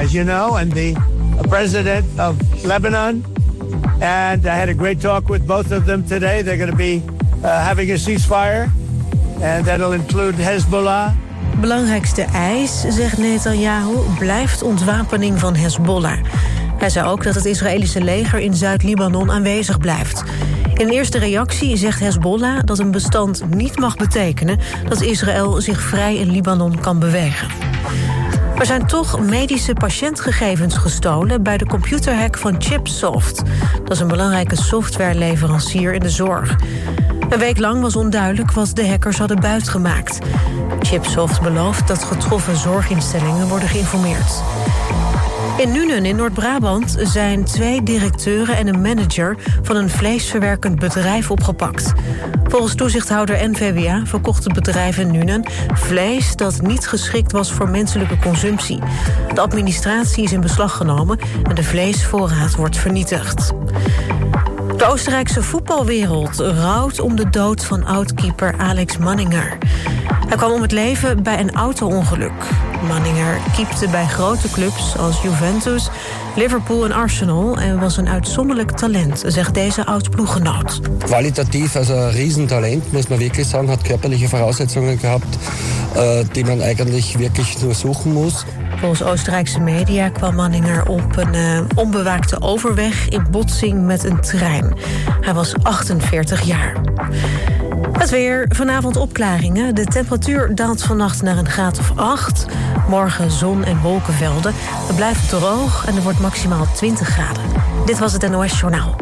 as you know, and the president of Lebanon. And I had a great talk with both of them today. They're going to be having a ceasefire, and that'll include Hezbollah. Belangrijkste eis, zegt Netanyahu, blijft ontwapening van Hezbollah. Hij zei ook dat het Israëlische leger in Zuid-Libanon aanwezig blijft. In een eerste reactie zegt Hezbollah dat een bestand niet mag betekenen dat Israël zich vrij in Libanon kan bewegen. Er zijn toch medische patiëntgegevens gestolen bij de computerhack van Chipsoft. Dat is een belangrijke softwareleverancier in de zorg. Een week lang was onduidelijk wat de hackers hadden buitgemaakt. Chipsoft belooft dat getroffen zorginstellingen worden geïnformeerd. In Nuenen in Noord-Brabant zijn 2 directeuren en een manager van een vleesverwerkend bedrijf opgepakt. Volgens toezichthouder NVWA verkocht het bedrijf in Nuenen vlees dat niet geschikt was voor menselijke consumptie. De administratie is in beslag genomen en de vleesvoorraad wordt vernietigd. De Oostenrijkse voetbalwereld rouwt om de dood van oudkeeper Alex Manninger. Hij kwam om het leven bij een auto-ongeluk. Manninger keepte bij grote clubs als Juventus, Liverpool en Arsenal en was een uitzonderlijk talent, zegt deze oud-ploeggenoot. Kwalitatief, also een Riesentalent, muss man wirklich sagen, hat körperliche Voraussetzungen gehabt, die man eigentlich wirklich nur suchen muss. Volgens Oostenrijkse media kwam Manninger op een onbewaakte overweg in botsing met een trein. Hij was 48 jaar. Het weer, vanavond opklaringen. De temperatuur daalt vannacht naar een graad of 8. Morgen zon en wolkenvelden. Het blijft droog en er wordt maximaal 20 graden. Dit was het NOS Journaal.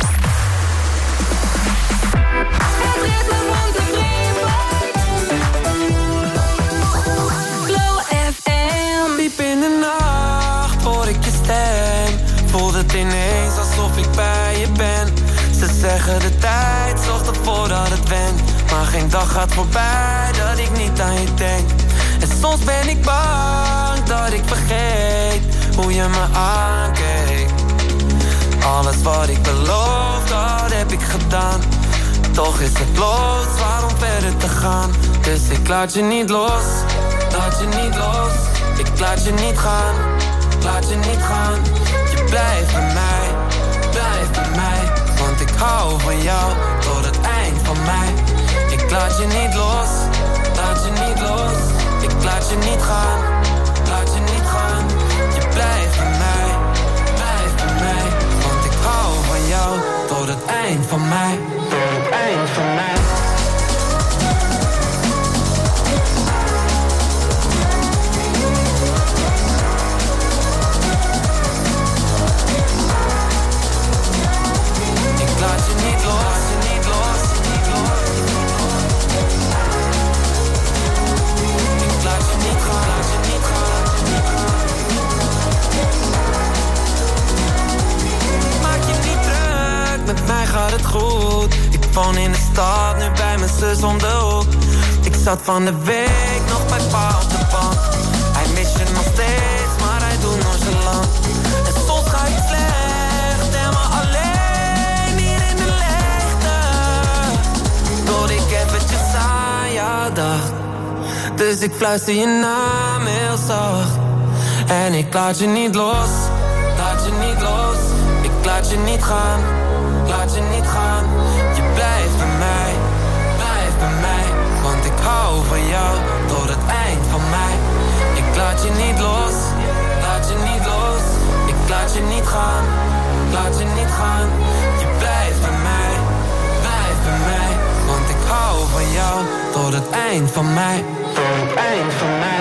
Diep in de nacht hoor ik je stem. Voel het ineens alsof ik bij je ben. Ze zeggen de tijd zorgt ervoor dat het went. Maar geen dag gaat voorbij dat ik niet aan je denk. En soms ben ik bang dat ik vergeet hoe je me aankeek. Alles wat ik beloof, dat heb ik gedaan. Toch is het los, waarom verder te gaan? Dus ik laat je niet los, laat je niet los. Ik laat je niet gaan, laat je niet gaan. Je blijft bij mij, blijf bij mij. Want ik hou van jou tot het eind van mij. Ik laat je niet los, laat je niet los. Ik laat je niet gaan, laat je niet gaan. Je blijft bij mij, blijf bij mij. Want ik hou van jou tot het eind van mij. Tot het eind van mij. Met mij gaat het goed. Ik woon in de stad, nu bij mijn zus om de hoek. Ik zat van de week nog bij pa op de bank. Hij mist je nog steeds, maar hij doet nonchalant. En soms ga ik slecht en maar alleen hier in de leegte. Tot ik eventjes aan jou dacht. Dus ik fluister je naam heel zacht. En ik laat je niet los, laat je niet los. Ik laat je niet gaan, laat je niet gaan. Je blijft bij mij, blijf bij mij. Want ik hou van jou tot het eind van mij. Ik laat je niet los, laat je niet los. Ik laat je niet gaan, laat je niet gaan. Je blijft bij mij, blijf bij mij. Want ik hou van jou tot het eind van mij. Tot het eind van mij.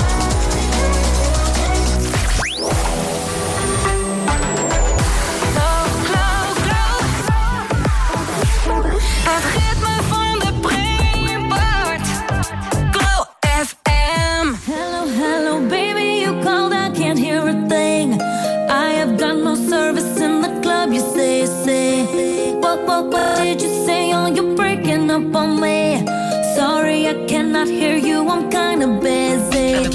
No What did you say? Oh, you're breaking up on me. Sorry, I cannot hear you. I'm kinda busy.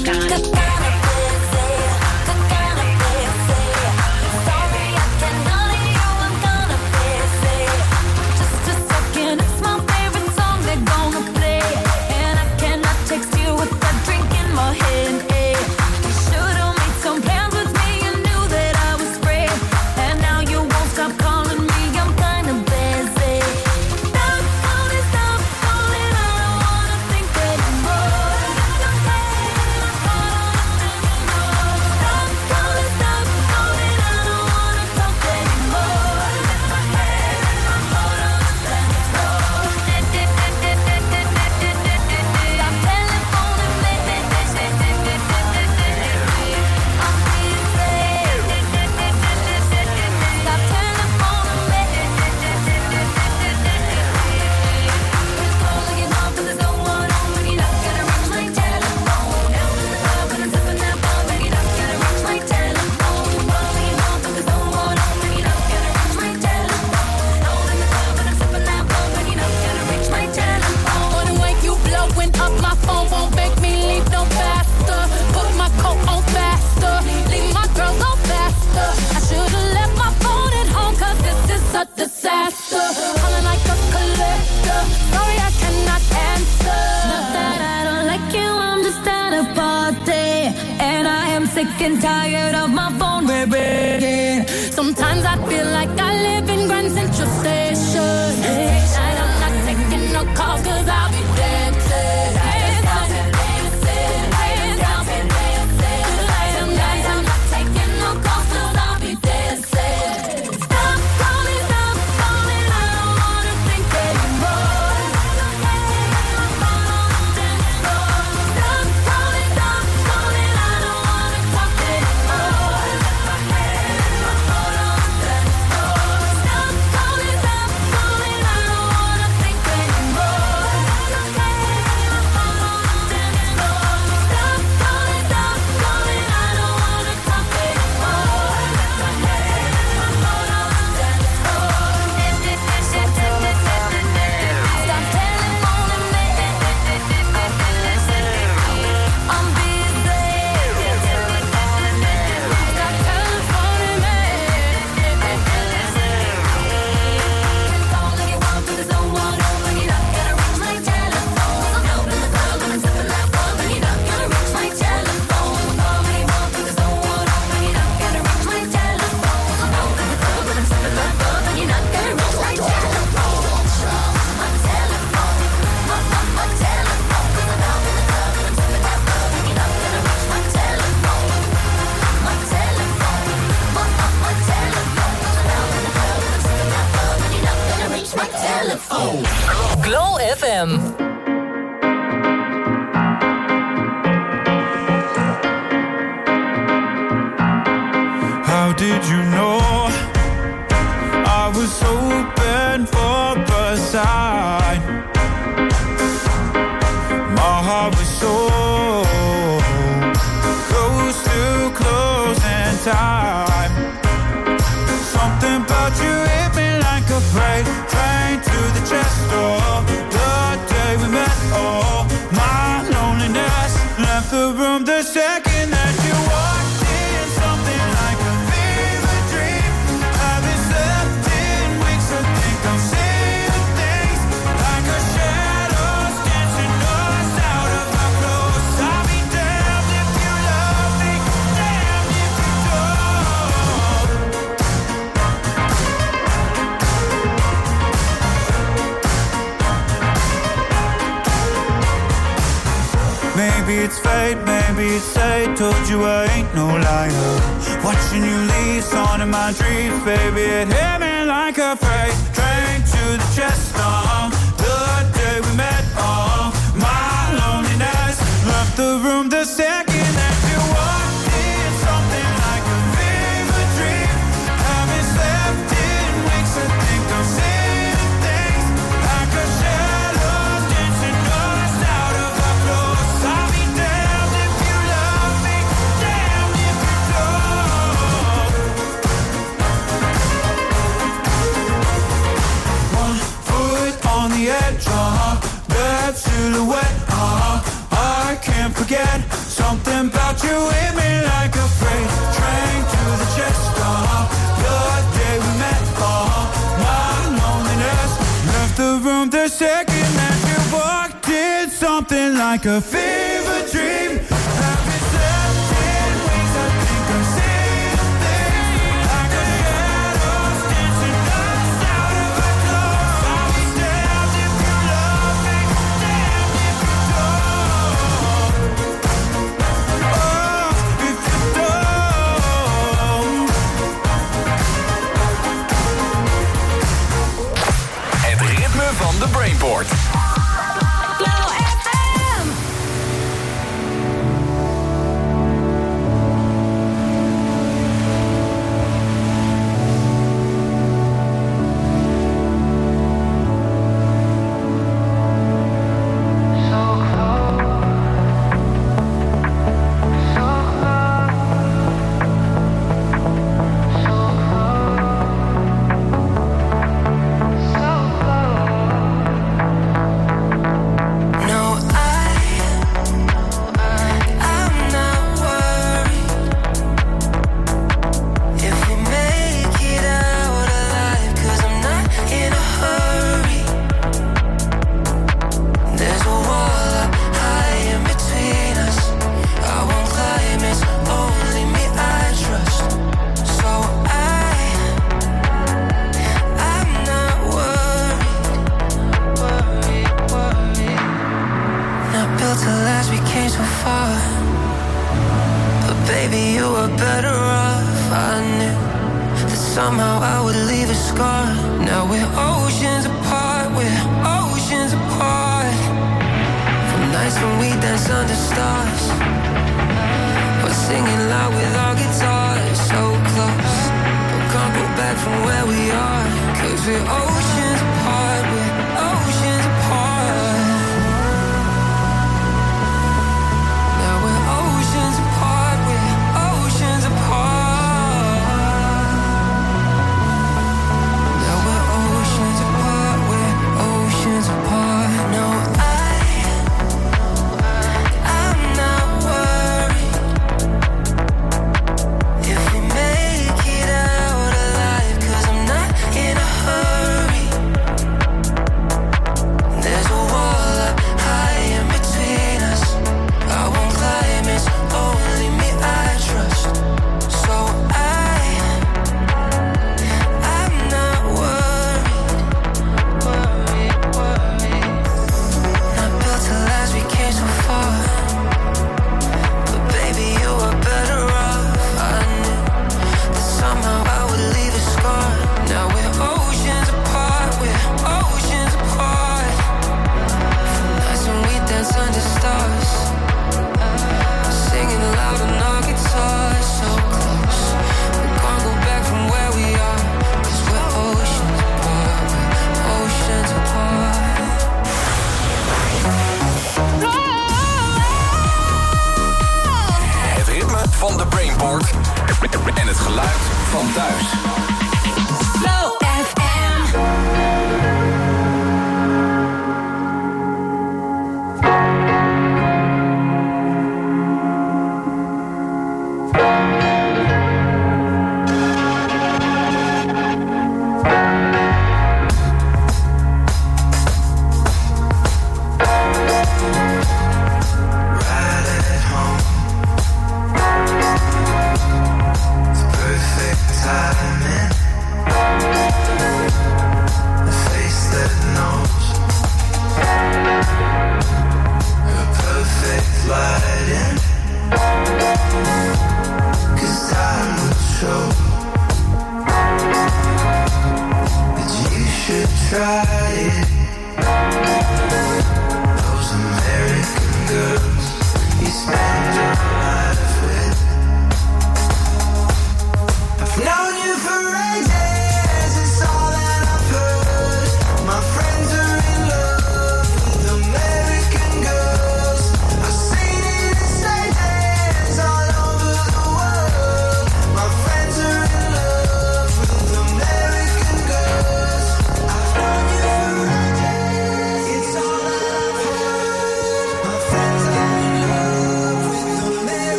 Sick and tired of my phone ringing. Sometimes I feel like I live in Grand Central Station. Tonight I'm not taking no calls 'cause I'll be dancing. Hands up, dancing. Hands up, dancing. Tonight I'm not taking no calls 'cause I'll be dancing. Stop calling, I don't wanna think anymore. Stop calling, I don't wanna talk anymore. Stop calling, I don't wanna think anymore. Stop calling, I don't wanna talk Stop telephoning me. I'm busy. Stop telephoning me. Can't call if you want, but there's no one home when you're not gonna reach my telephone. I'm out in the club and I'm sipping that rum when you're not gonna reach my telephone. Call if you want, but there's no one home when you're not gonna reach my telephone. I'm out in the club and I'm sipping that rum when you're not gonna reach my telephone. My telephone, my telephone. 'Cause I'm out in the club and I'm sipping that rum when you're not gonna reach my telephone. My telephone, my telephone. 'Cause I'm out in the club and I'm sipping that rum when you're not gonna reach my telephone. Glow FM. How did you know I was open for a sign? My heart was so close to closing time. Something about you hit me like a freight train to the chest door. The day we met, oh, my loneliness left the room the second that you walked in. Something like a fever dream. Haven't slept in weeks. I think I'm seeing things like a shadows dancing us out of our clothes. I'll be damned if you love me, damned if you don't. Maybe it's fate, maybe it's fate. Told you I ain't no liar. Watching you leave, on in my dreams, baby. It hit me like a freight train to the chest. The day we met, oh, my loneliness left the room the second that you walked in. Something like a fever dream. Haven't slept in weeks. I think I'm seeing things like a shadows dancing us out of our clothes. I'll be damned if you love me, damned if you don't. the edge, that silhouette, I can't forget. Something about you hit me like a freight train to the chest, the day we met, my loneliness left the room the second that you walked in. Something like a fever dream. Happy setting wings, I think I'm seeing things like a shadows dancing us out of our clothes. I'll be damned if you love me, damned if you don't. Oh, if you don't. Het ritme van de Brainport.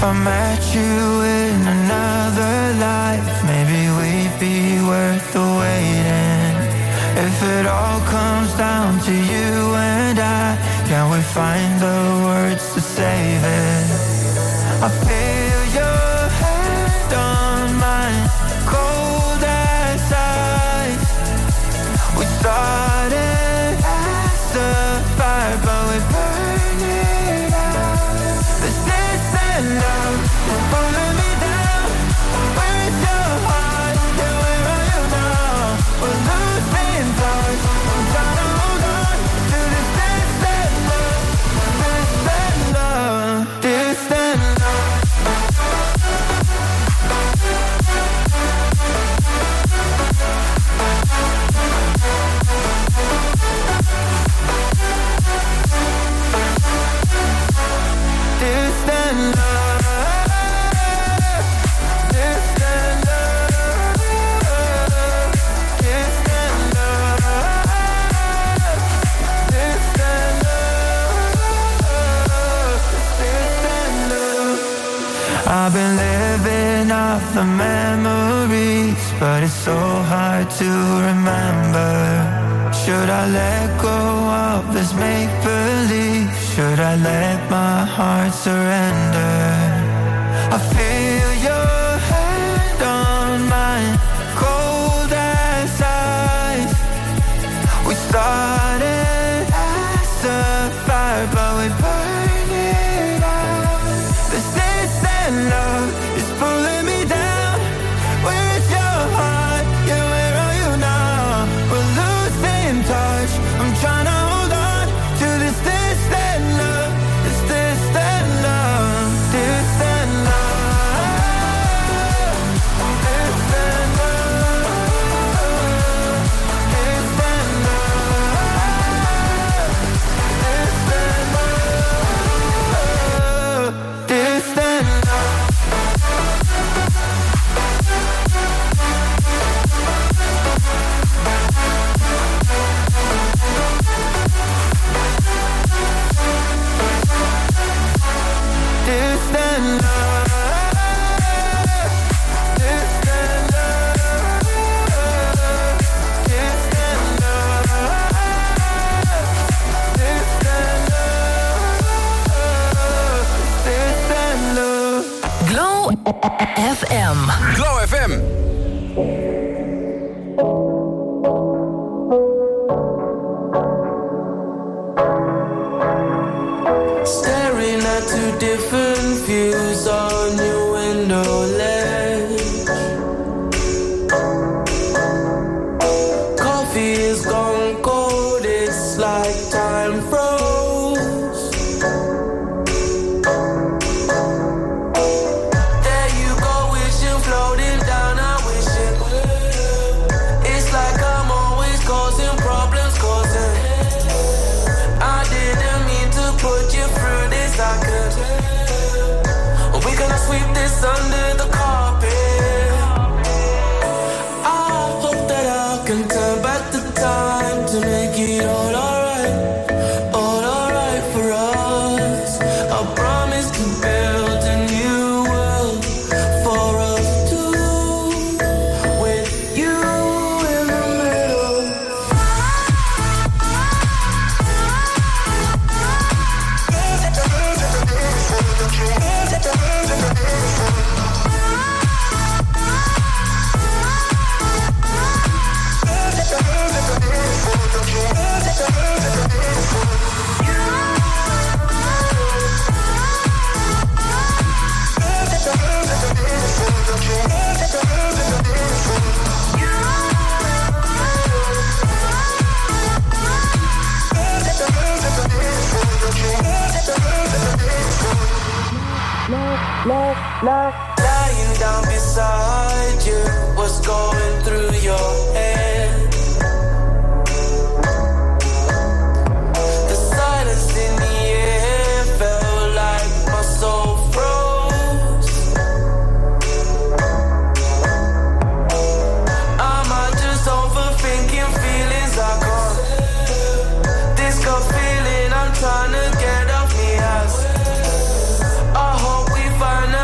I met you in another life, maybe we'd be worth the waiting. If it all comes down to you and I, can we find the words to save it? I feel your hand on mine, cold as ice. We started as a fire, but we burned it out. This distant love is pulling me down. Where's your heart? Yeah, where are you now? We're losing touch. I'm trying to hold on to this distant love, distant love, distant love. Distant love, distant love, distant love, distant love, distant love. I've been living off the memories, but it's so hard to remember. Should I let go of this make-believe? Should I let my heart surrender? I feel your hand on mine, cold as ice. We started as a fire, but we burned it out. This distant love is pulling me down. Where's your heart? Yeah, where are you now? We're losing touch. I'm trying to hold on to this distant love, this distant love, distant love, distant love, distant love, distant love, distant love. Distant love, distant love, distant love, distant love. Glow FM. Glow FM. Staring at two different views on your window ledge. Coffee is gone cold, it's like time froze. There you go, wishing, floating down, I wish it would. It's like I'm always causing problems, causing. I didn't mean to put you through this, I could. We're gonna sweep this under the carpet. I hope that I can turn back the time to make it all alright for us. I promise to build a new world for us two, with you in the middle. Lying down beside you, what's going through your head? The silence in the air felt like my soul froze. Am I just overthinking feelings I can't? This gut feeling I'm trying to get off me ass. I hope we find a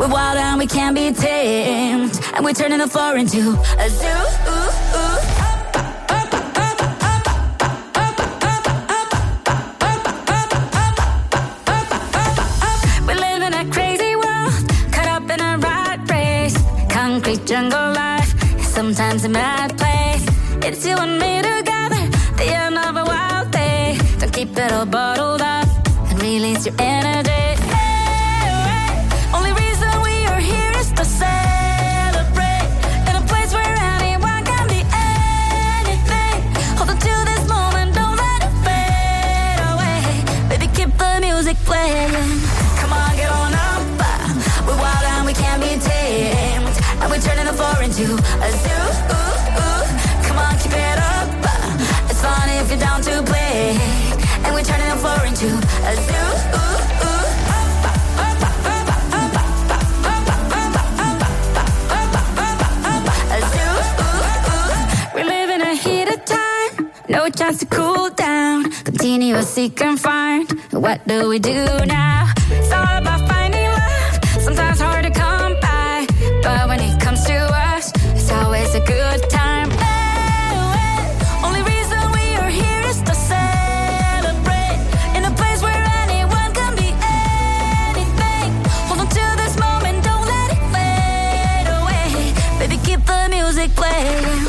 We're wild and we can't be tamed, and we're turning the floor into a zoo. We live in a crazy world, caught up in a rat race. Concrete jungle life, sometimes a mad place. It's you and me together, the end of a wild day. Don't keep it all bottled up and release your energy. Only reason we are here is to celebrate in a place where anyone can be anything. Hold on to this moment, don't let it fade away. Baby, keep the music playing. Come on, get on up. We're wild and we can't be tamed, and we're turning the floor into a zoo. Come on, keep it up. It's fun if you're down to play, and we're turning the floor into a zoo. No chance to cool down, continuously confined. What do we do now? It's all about finding love, sometimes hard to come by, but when it comes to us, it's always a good time. Only reason we are here is to celebrate in a place where anyone can be anything. Hold on to this moment, don't let it fade away. Baby, keep the music playing.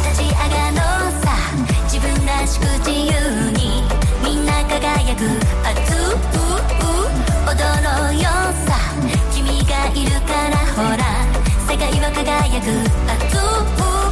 自由にみんな輝く熱う踊ろうよさ君がいるからほら世界は輝く熱う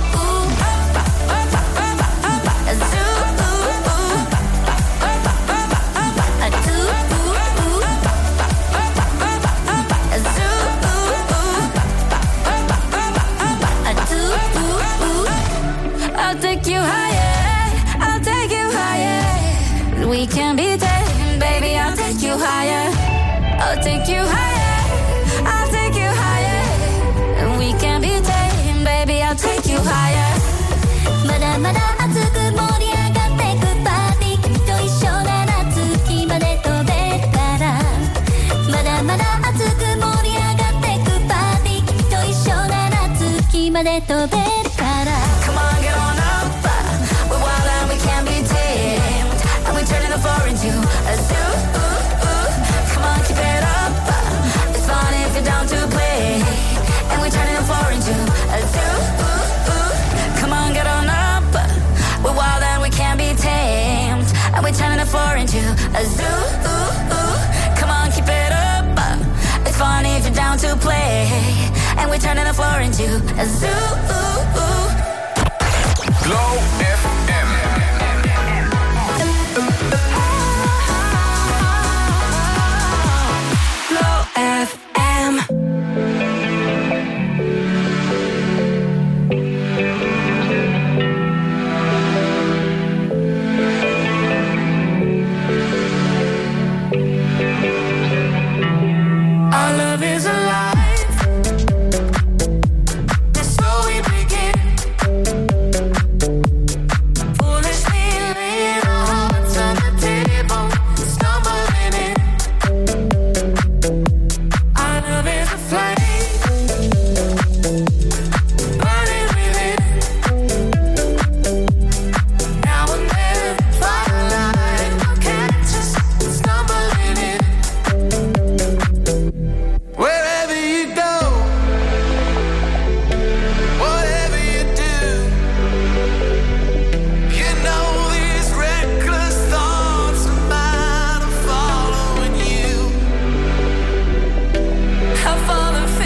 I'll take you higher, take you higher. We can be tamed, baby. I'll take you higher. I'll take you higher. I'll take you higher. We can be tamed, baby. I'll take you higher. まだまだ熱く盛り上がってくパーティー。君と一緒なら月まで飛べるから。まだまだ熱く盛り上がってくパーティー。君と一緒なら月まで飛べるから。Come on, get on up. We're wild and we can't be tamed, and we're turning the floor into a zoo. Come on, keep it up. It's fun if you're down to play, and we're turning the floor into a zoo. Come on, get on up. We're wild and we can't be tamed, and we're turning the floor into a zoo. Come on, keep it up. It's fun if you're down to play, and we're turning the floor into a zoo. Glow FM. Glow FM. Our love is alive. I've fallen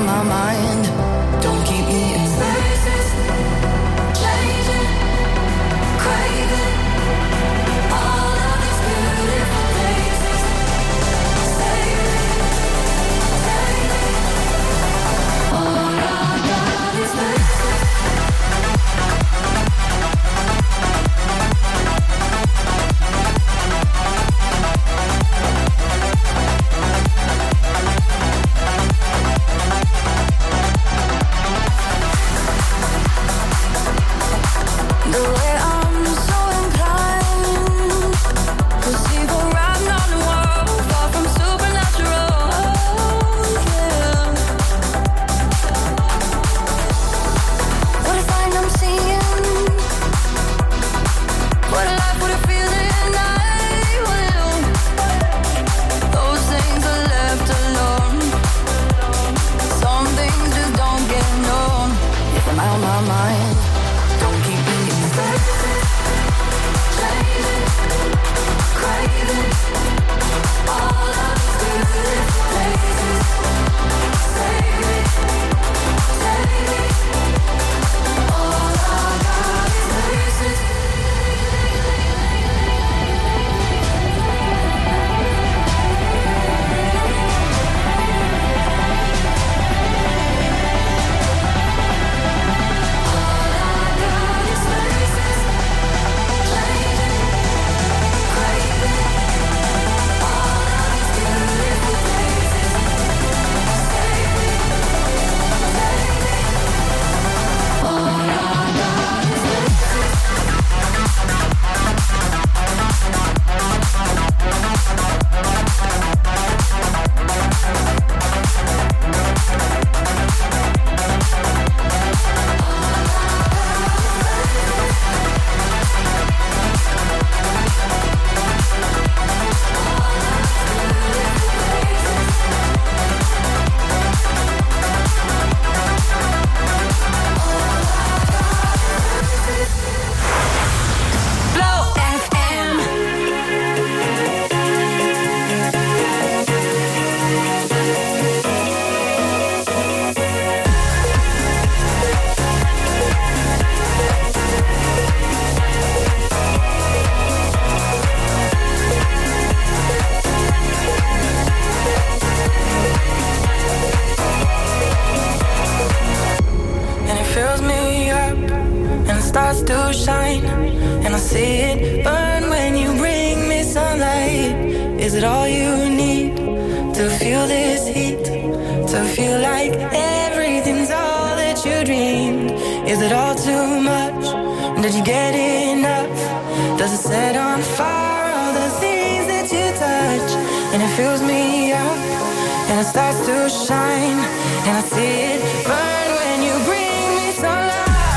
my mind. Don't keep me in spaces, changing, craving all of these beautiful places. Save me, take me. All I got is spaces. The way I'm so inclined to see the writing on the wall, far from supernatural. Yeah. What if I'm seeing? What a life, what a feeling I will. Those things are left alone. Some things just don't get known. If I'm out my mind, don't keep me in spaces, changing, craving all of these beautiful places. Save me, take me. All I got is spaces. And it fills me up, and it starts to shine, and I see it burn when you bring me sunlight. Is it all you need to feel this heat, to feel like everything's all that you dreamed? Is it all too much? Did you get enough? Does it set on fire all the things that you touch? And it fills me up, and it starts to shine, and I see it burn when you bring me sunlight.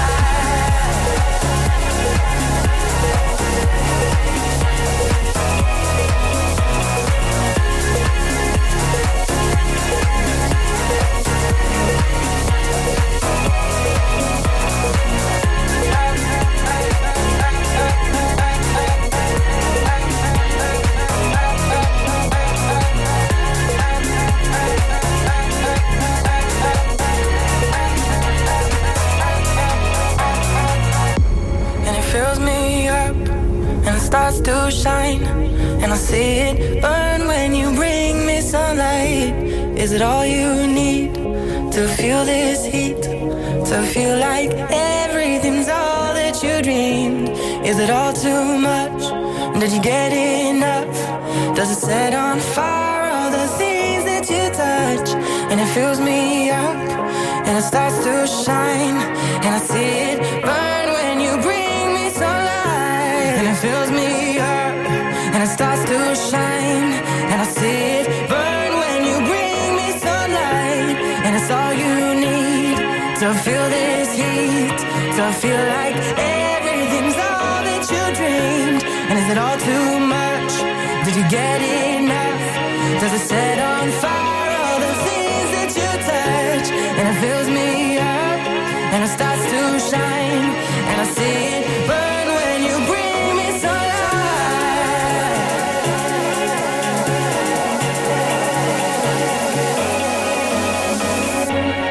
Fills me up, and it starts to shine, and I see it burn when you bring me sunlight. Is it all you need to feel this heat, to feel like everything's all that you dreamed? Is it all too much? Did you get enough? Does it set on fire all the things that you touch? And it fills me up, and it starts to shine, and I see it burn when you bring me sunlight. And it fills me up, and it starts to shine, and I see it burn when you bring me sunlight. And it's all you need to feel this heat, to feel like everything's all that you dreamed. And is it all too much? Did you get enough? Does it set on fire all the things that you touch? And it fills me up, and it starts to shine, and I see it burn when you bring me sunlight.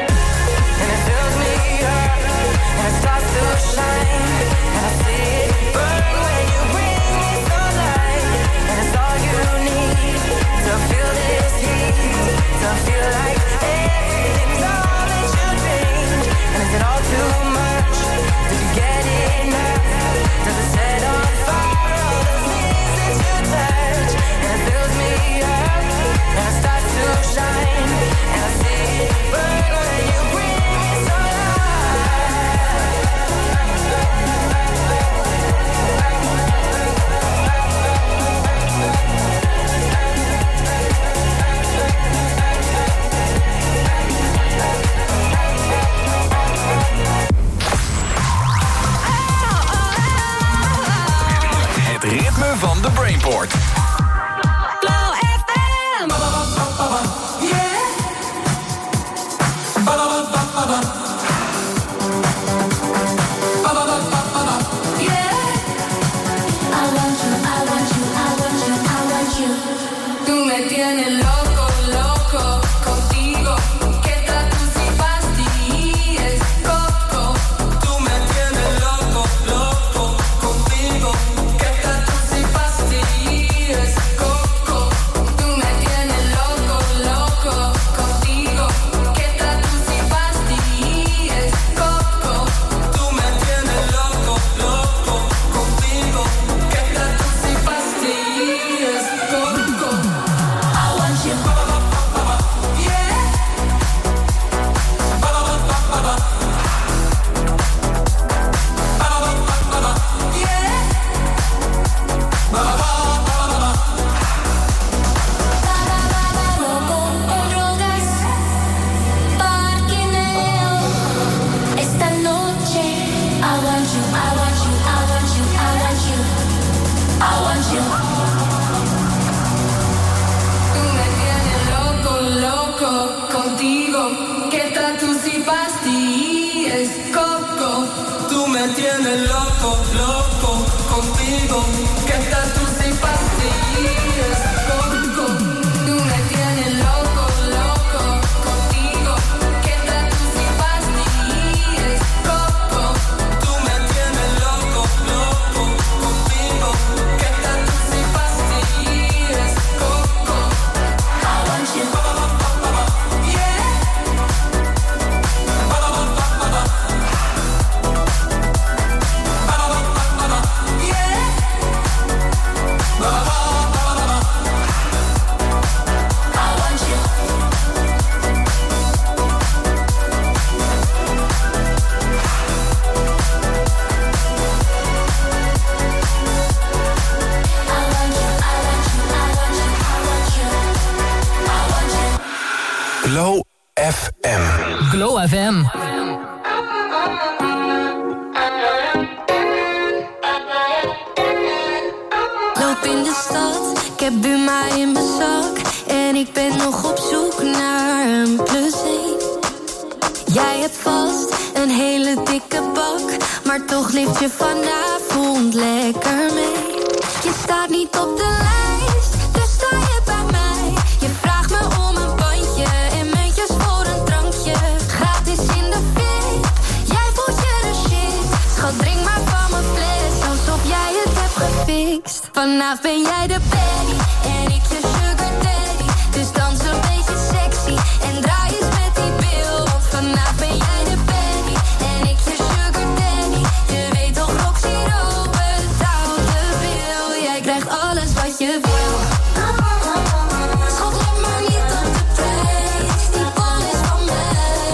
Brainport. Glow FM. Tú me tienes loco, loco contigo. ¿Qué tal tú si fastidies, coco? Tú me tienes loco, loco contigo. ¿Qué tal tú si fastidies, coco? Tú me tienes loco, loco contigo. ¿Qué tal tú si fastidies, coco? Tú me tienes loco, loco contigo. ¿Qué tal tú si fastidies, coco? I want you. Esta noche, I want you, I want you, I want you, I want you, I want you. Tú me tienes loco, loco contigo. ¿Qué tal tú si fastidies, coco? Tú me tienes loco, loco contigo. ¿Qué tal tú si fastidies, coco? Tú me tienes loco, loco contigo. ¿Qué tal tú si fastidies, coco? Tú me tienes loco, loco contigo. ¿Qué tal tú si fastidies, coco? I want you. Glow FM. Glow FM. Loop in de stad, ik heb Buma in mijn zak. En ik ben nog op zoek naar een +1. Jij hebt vast een hele dikke bak, maar toch lift je vanavond lekker mee. Je staat niet op de lijst, dus sta je bij mij. Je vraagt me om een bandje en muntjes voor een drankje. Gratis in de fit, jij voelt je de shit. Schat, drink maar van mijn fles, alsof jij het hebt gefixt. Vanavond ben jij de baddie en ik je sugar daddy. Dus dans een beetje sexy en draai eens met die bil. Want vanavond ben jij de baddie en ik je sugar daddy. Je weet toch, Roxy Rowe betaalt de bil. Jij krijgt alles wat je wil. Schat, let maar niet op de prijs, die bal is van mij.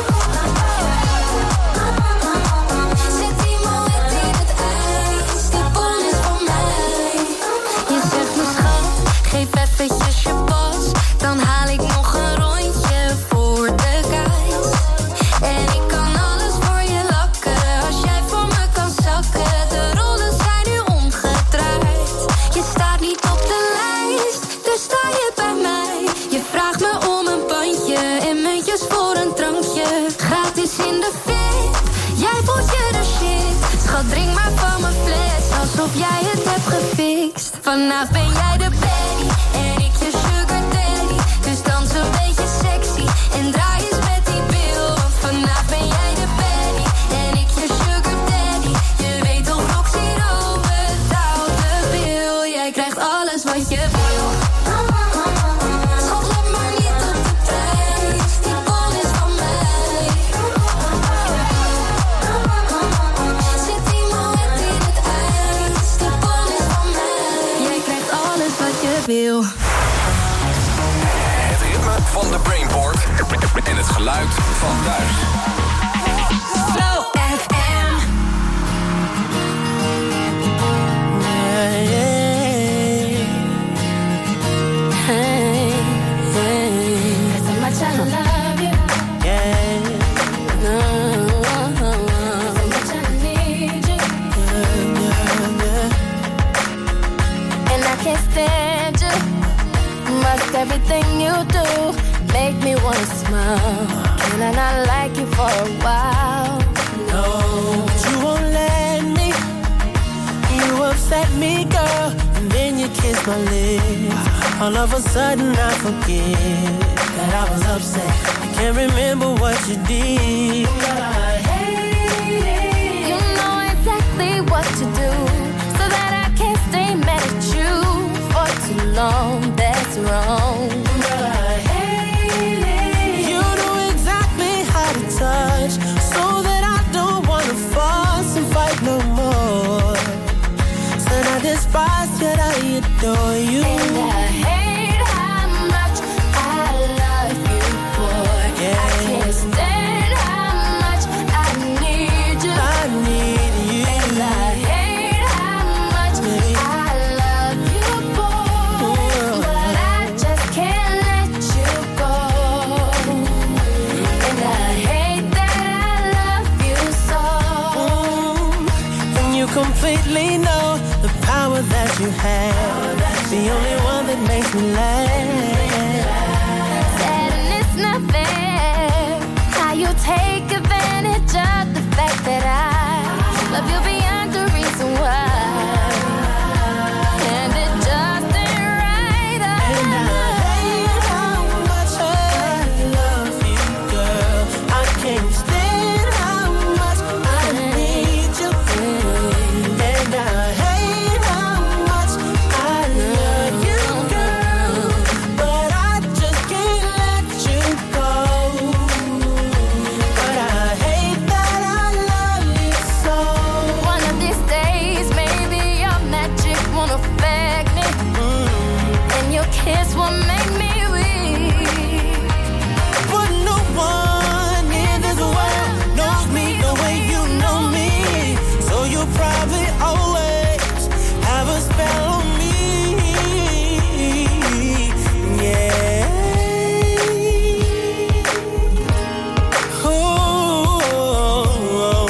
Zet die moed in het ijs, die bal is van mij. Je zegt me schat, geef eventjes je pas. Dan haal ik nog een rondje voor de guys. En ik kan alles voor je lakken, als jij voor me kan zakken. De rollen zijn nu omgedraaid. Je staat niet op de lijst, dus sta je bij mij. Je vraagt me om een bandje en muntjes voor een drankje. Gratis in de fit, jij voelt je de shit. Schat, drink maar van mijn fles, alsof jij het hebt gefixt. Vanavond ben jij de baddie en ik je sugar daddy. Dus dans een beetje sexy en draai eens met die bil. Want vanavond ben jij de baddie en ik je sugar daddy. Je weet toch, Roxy Rowe betaalt de bil. Jij krijgt alles wat je wil. Schat, let maar niet op de prijs, die bal is van mij. Zet die moed in het ijs, die bal is van mij. Jij krijgt alles wat je wil. Het ritme van de Brainport en het geluid van thuis. Glow FM. like you for a while. No, but you won't let me. You upset me, girl, and then you kiss my lips. All of a sudden I forget that I was upset. I can't remember what you did. But I hate it. You know exactly what to do, so that I can't stay mad at you for too long. That's wrong. But I hate it. You know exactly how to touch, so that I don't wanna fuss and fight no more. Said I despise, yet I adore you. And I hate how much I love you, boy. Yeah. I can't stand how much I need you. I need you. And I hate how much I love you, boy. But I just can't let you go. And I hate that I love you so. And you completely know the power that you have. The only one that makes me laugh. Sad and it's not fair how you take advantage of the fact that I love you beyond the reason why. And it just ain't right. And I hate how much I love you, girl. I can't stand how much I need you. And I hate how much I love you, girl. But I just can't let you go. But I hate that I love you so. One of these days, maybe your magic won't affect me, and your kiss will make me weak. But no one in this world knows me the way you know me. So you probably always have a spell on me. Yeah. Oh.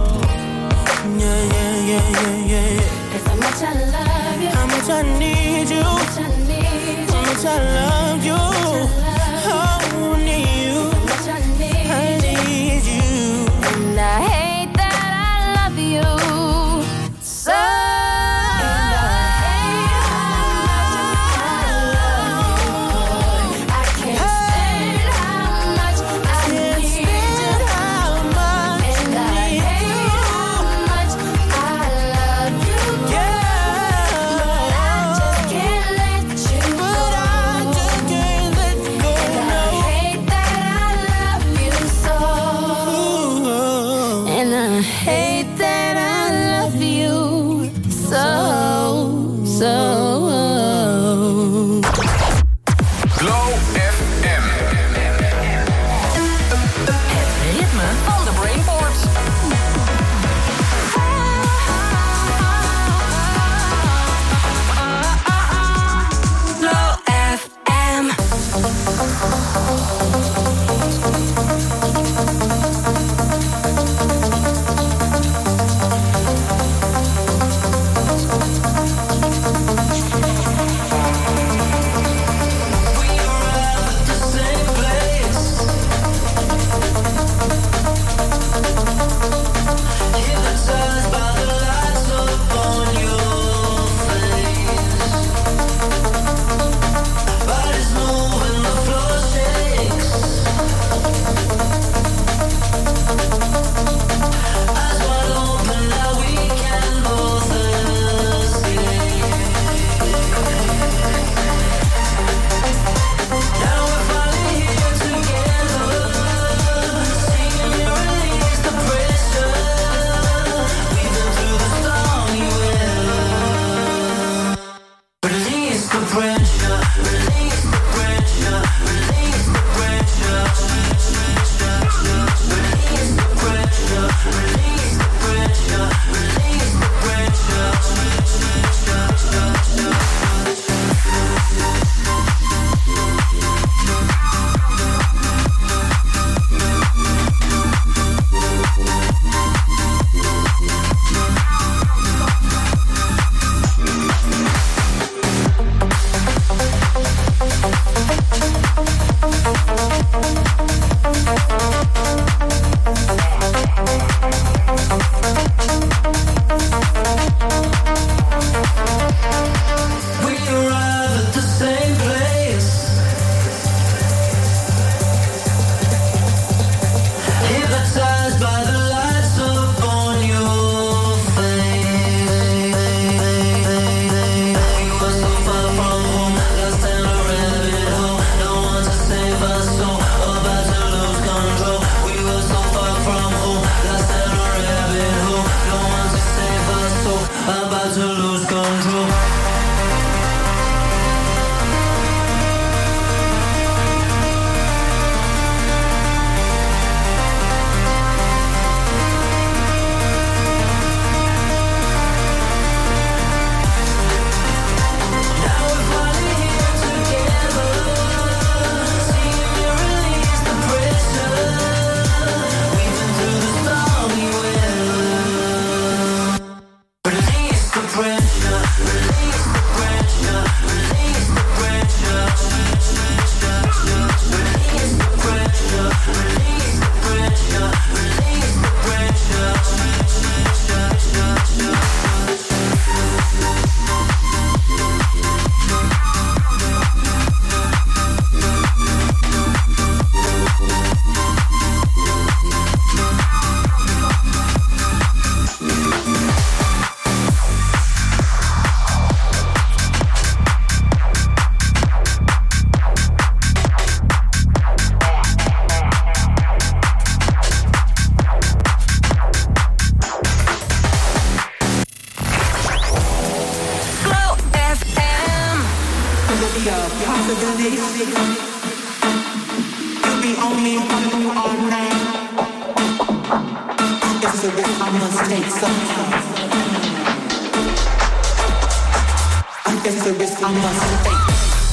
Yeah. 'Cause how much I love you, How much I need you. how much I need you, How much I love you. Oh, need you. how much I need I you. need you. And I hate that I love you so. And I hate how much I love you. I can't stand how much I Can't need stand you. how much And I I need hate you. how much I love you. Yeah. But I just can't let you go. But I just possibility. You'll be only one who are now. It's a risk I must take sometimes. It's a risk I must take.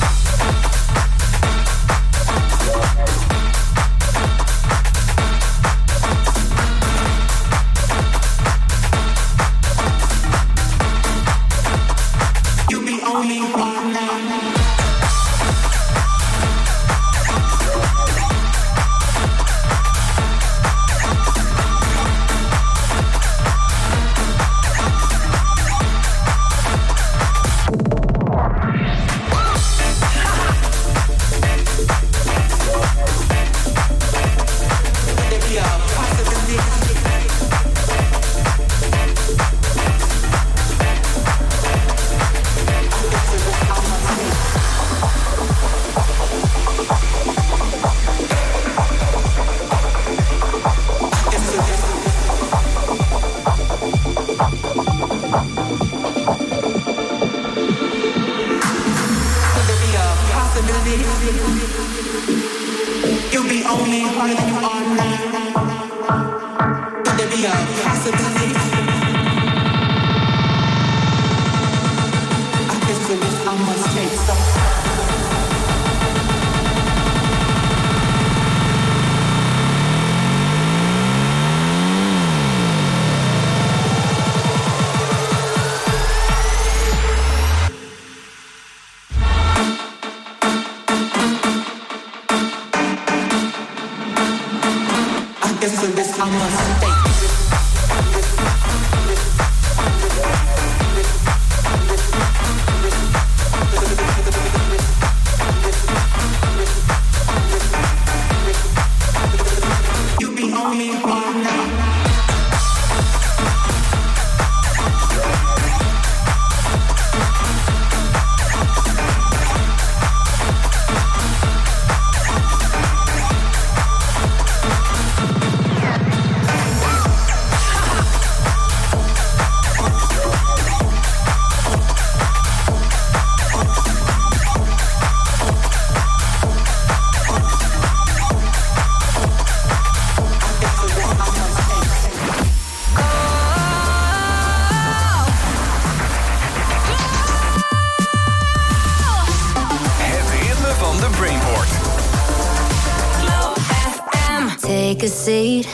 Take a seat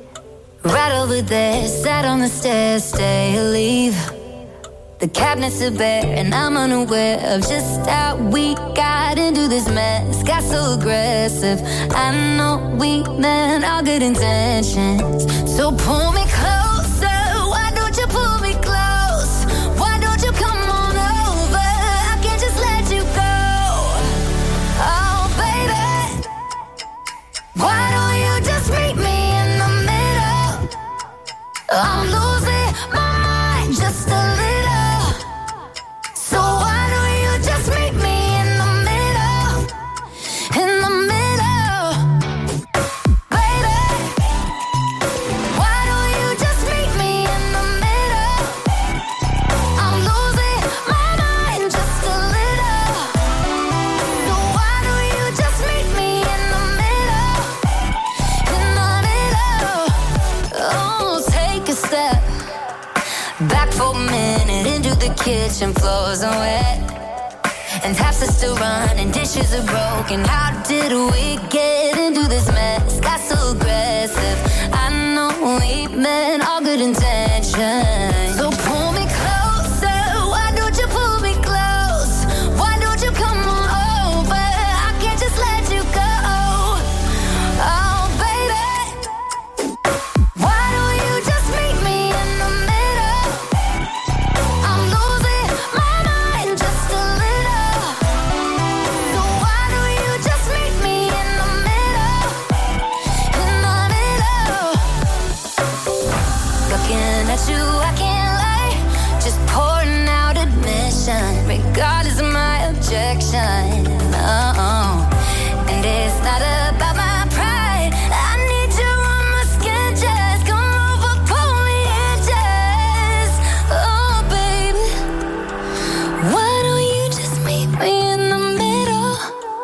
right over there, sat on the stairs, stay or leave. The cabinets are bare and I'm unaware of just how we got into this mess. Got so aggressive, I know we meant all good intentions. So pull me closer, why don't you pull me close? Why don't you come on over? I can't just let you go. Oh baby, why don't you just meet me in the middle? I'm losing my mind just a little. So why don't you just meet me in the middle? In the middle, baby. Why don't you just meet me in the middle? I'm losing my mind just a little. So why don't you just meet me in the middle? In the middle. Oh, take a step back for a minute into the kitchen, floors are wet, and taps are still running, dishes are broken. How did we get into this mess? Got so aggressive, I know we meant all good intentions. So pull me closer, why don't you pull me close? Why don't you come on over? I can't just let you go. Oh baby, why don't you just meet me in the middle? I'm losing my mind just a little. So why don't you just meet me in the middle? In the middle. Looking at you, I can't lie. Just pouring out admission, regardless of my objection. Oh, and it's not about my pride. I need you on my skin, just come over, pull me in, just. Oh, baby, why don't you just meet me in the middle?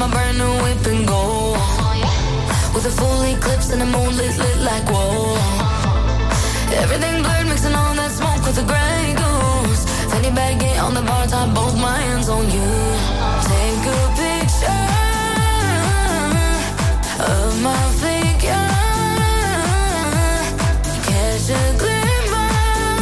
brand new whip and go. With a full eclipse and the moon lit like whoa. Everything blurred, mixing all that smoke with the Grey Goose. Fanny baggy on the bar top, both my hands on you. Take a picture of my figure. Catch a glimmer.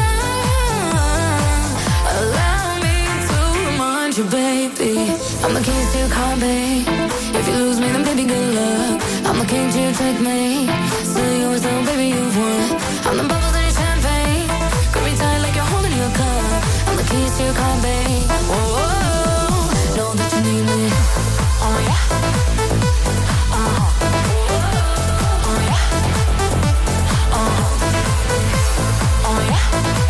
Allow me to remind you, baby. I'm the keys to your car, babe. If you lose me, then baby, good luck. I'm the king to your checkmate. Still yours, though, baby, you've won. I'm the bubbles in your champagne. Grip me tight like you're holding your cup. I'm the keys to your car, babe. Whoa, know that you need me. Oh yeah. Oh yeah. Oh yeah.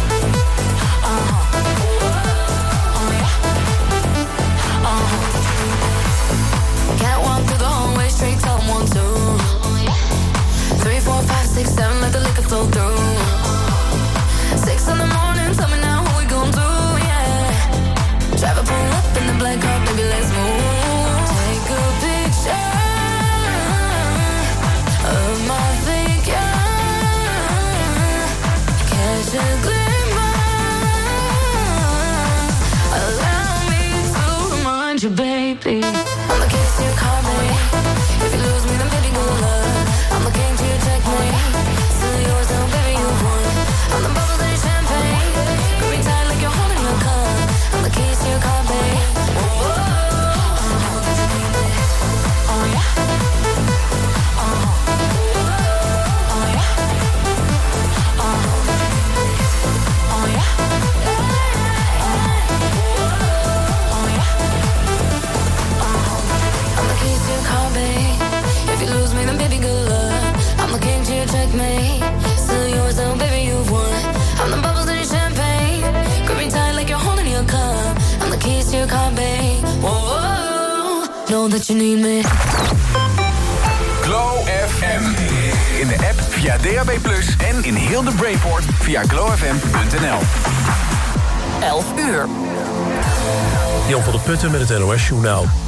Can't walk through the hallway straight to 1, 2. 3, 4, 5, 6, 7, let the liquor flow through. 6 in the morning, tell me now what we gon' do, yeah. Drive a pull up in the black car, baby, let's move. Take a picture of my figure. Catch a glimmer. Allow me to remind you, baby. I'm the keys to your car, babe. If you lose me, then baby, good luck. I'm the king to your checkmate. Still yours, though, baby, you've won. I'm the bubbles in your champagne. Grip me tight like you're holding your cup. I'm the keys to your car, babe. Whoa. Oh yeah. Oh yeah. Oh yeah. I'm the keys to your car, babe. If you lose me, then baby, good luck. I'm the king to your checkmate. Still yours, though, baby, you've won. I'm the bubbles in your champagne. Grip me tight like you're holding your cup. I'm the keys to your car, babe. Whoa, know that you need me. Glow FM. In de app via DAB+ en in heel de Brainport via glowfm.nl. 11 uur. Jan van der Putten met het NOS-journaal.